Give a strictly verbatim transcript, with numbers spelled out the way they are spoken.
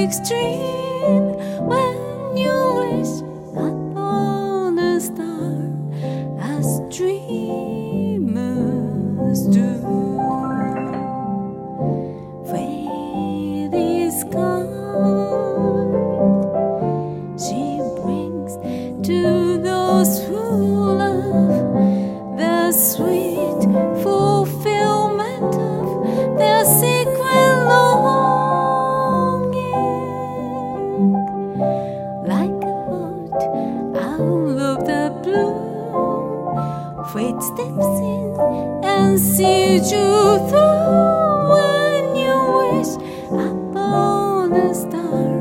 extreme when you wish upon a star, as dreamers do. Fate is kind, she brings to those who love the sweet fulfillment of their secret longing. Like a boat out of the blue, fate steps in and sees you through when you wish upon a star.